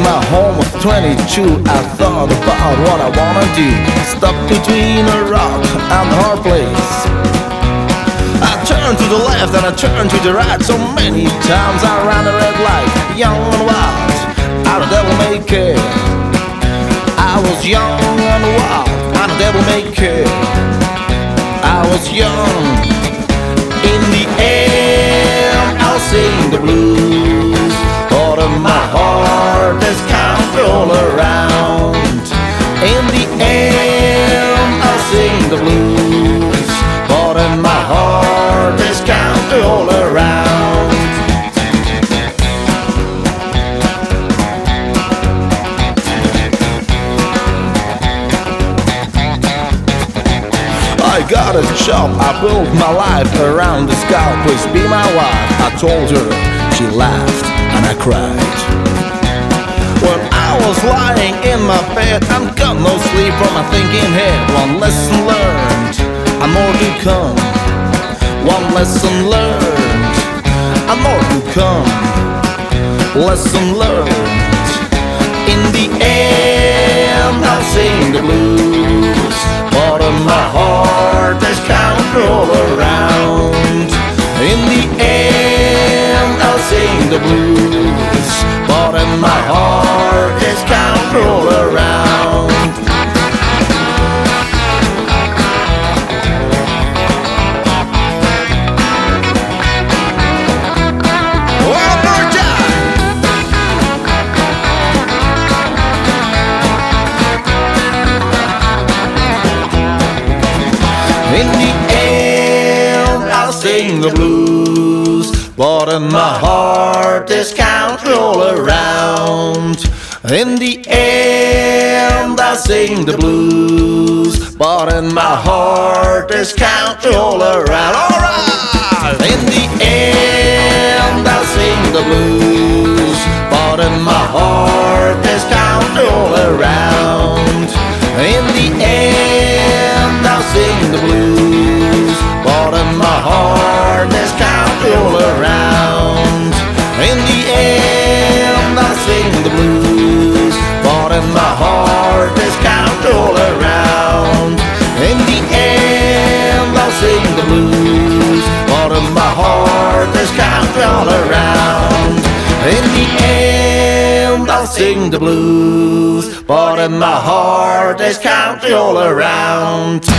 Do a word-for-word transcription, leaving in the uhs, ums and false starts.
my home of twenty-two, I thought about what I wanna do. Stuck between a rock and a hard place. I turned to the left and I turned to the right. So many times I ran a red light. Young and wild, how the devil may care. I was young and wild, how the devil may care. I was young. In the end, I'll sing the blues, but in my heart there's country all around. In the end, I'll sing the blues, but in my heart there's country all around. I got a job, I built my life around this gal. Please be my wife, I told her. She laughed and I cried. When I was lying in my bed and got no sleep from my thinking head. One lesson learned, and more to come. One lesson learned, and more to come. Lesson learned. In the end, I'll sing the blues, but in my heart there's country all around. In the end, I'll sing the blues, but in my heart there's country all around. One more time. In the end, I'll sing the blues, but in my heart there's country all around. In the end, I'll sing the blues, but in my heart there's country all around. Alright! In the end, I'll sing the blues, but in my heart there's country all around. In the end, I'll sing the blues, but in my heart there's country all around. In the end, I'll sing the blues, but in my heart there's country all around. In the end, I'll sing the blues, but in my heart there's country all around. In the end, I'll sing the blues, but in my heart there's country all around.